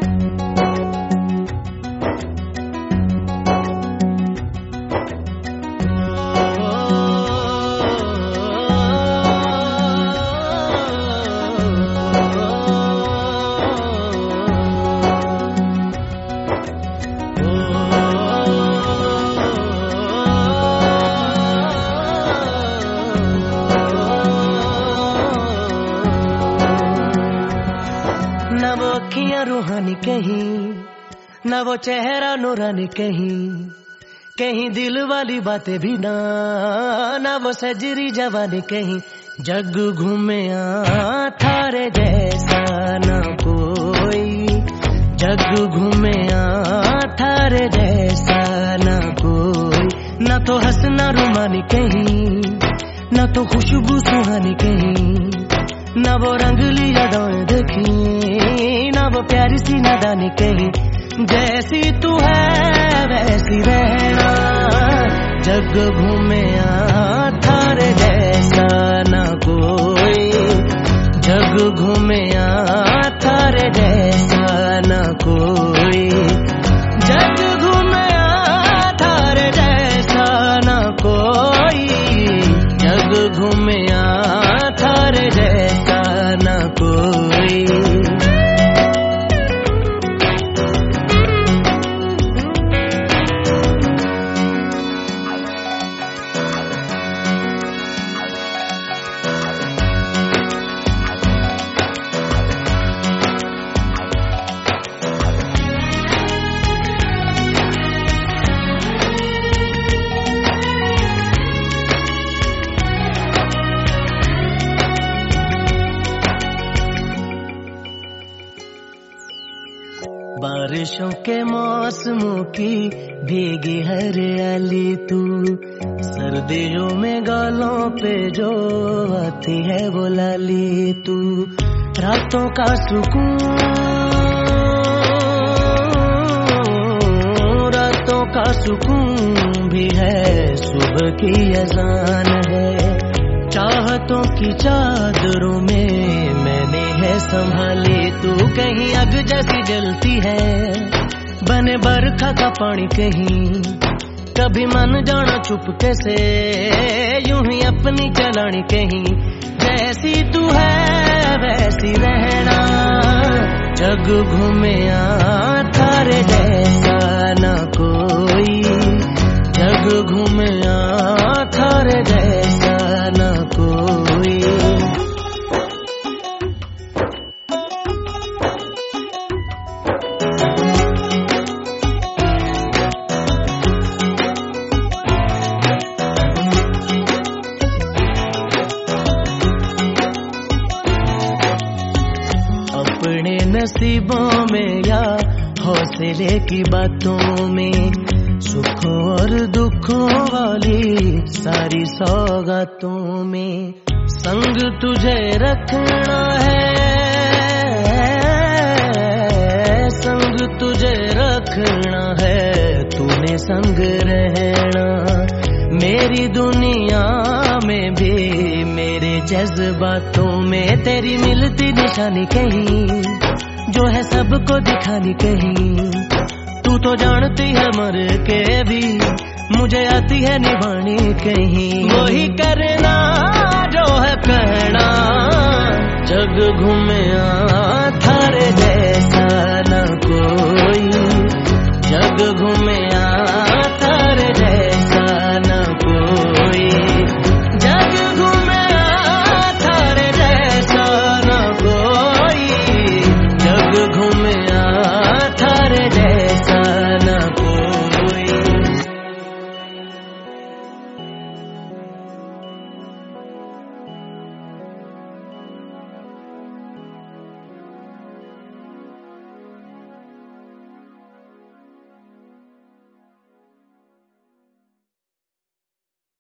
न वो अखियां रूहानी कहीं, न वो चेहरा नूरानी कहीं, कहीं दिल वाली बातें भी ना, न वो सजरी जवानी कहीं। जग घूमे थारे जैसा न कोई, जग घूमे थारे जैसा न कोई। न तो हंसना रुमानी कहीं, न तो खुशबू सुहानी कहीं, न वो रंगली यादें देखी, न वो प्यारी सी नादानी कहीं। जैसी तू है वैसी रहना, जग घूमे थारे जैसा न कोई, जग घूमे थारे जैसा न कोई, जग घूमे थारे जैसा न कोई, जग घूमे थारे जैसा न कोई। बारिशों के मौसमों की भीगी हरियाली तू, सर्दियों में गालों पे जो आती है वो लाली तू। रातों का सुकून, रातों का सुकून भी है, सुबह की अजान है। चाहतों की चादरों में मैंने है संभाली तू, कहीं आग जैसी जलती है, बने बरखा का पानी कहीं। कभी मन जाना चुपके से, यूं ही अपनी चलानी कहीं। जैसी तू है वैसी रहना, जग घूमे थारे जैसा न कोई, जग घूमे थारे जैसा न कोई। अपने नसीबों में या हौसले की बातों में, सुखों और दुखों वाली सारी सौगातों में संग तुझे रखना है, संग तुझे रखना है, तूने संग रहना। मेरी दुनिया में भी मेरे जज्बातों में तेरी मिलती निशानी कहीं, जो है सबको दिखानी कहीं। तू तो जानती है मर के भी मुझे आती है निभानी कहीं। वही करना जो है कहना, जग घूमे